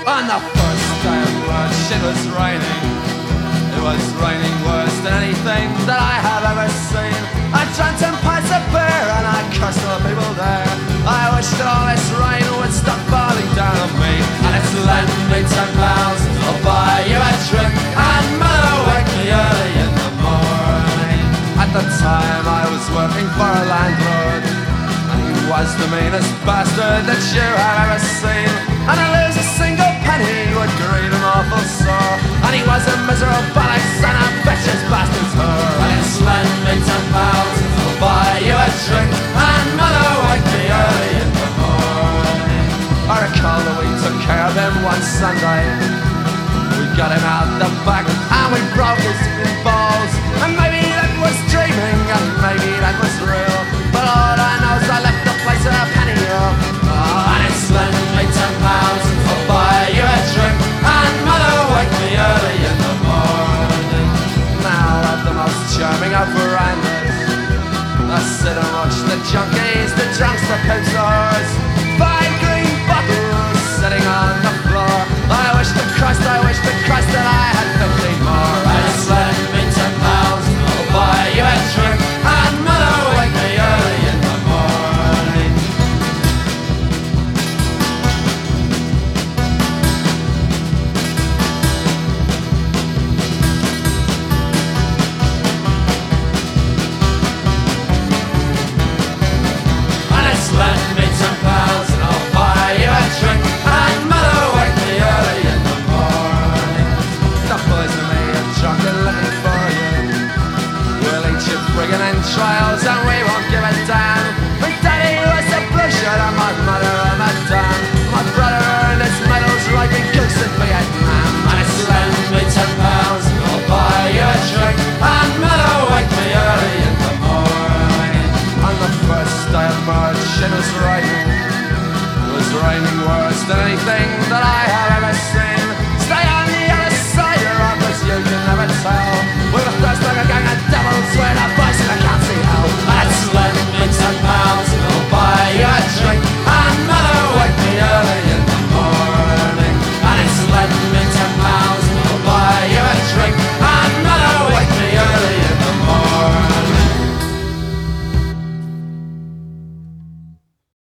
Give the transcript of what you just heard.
On the first day of March it was raining. It was raining worse than anything that I have ever seen. I drank 10 pints of beer and I cursed all the people there. I wished that all this rain would stop falling down on me. And it's lend me £10, I'll buy you a drink, and mother wake me early in the morning. At the time I was working for a landlord, and he was the meanest bastard that you have ever seen. And to lose a single penny would grieve him awful sore. And he was a miserable bollocks and a vicious bastard's whore. And it's lend me £10, I'll buy you a drink, and mother wake me early in the morning. I recall that we took care of him one Sunday. We got him out the back and we broke his balls. And maybe that was dreaming and maybe that was real, but all I know is I left the place with a penny. And it's lend me £10, I'll buy you a drink, and mother wake me early in the morning. Now at the most charming of verandas, I sit and watch the junkies, the drunks, the pimps, the whores. 5 green bottles sitting on the floor. I wish to Christ that I had 15 more. And it's lend me £10, I'll buy you a drink, and mother wake me early in the morning. And it's lend me £10, I'll buy you a drink, and mother wake me early in the morning. The boys and me are drunk and looking for you. We'll eat your friggin' entrails and we won't give a damn. My daddy was a blue shirt and my mother a madame. My brother earned his medals raping cooks in Vietnam. And it's lend me £10, I'll buy you a drink, and mother wake me early in the morning. On the first day of March it was raining. It was raining worse than anything that I have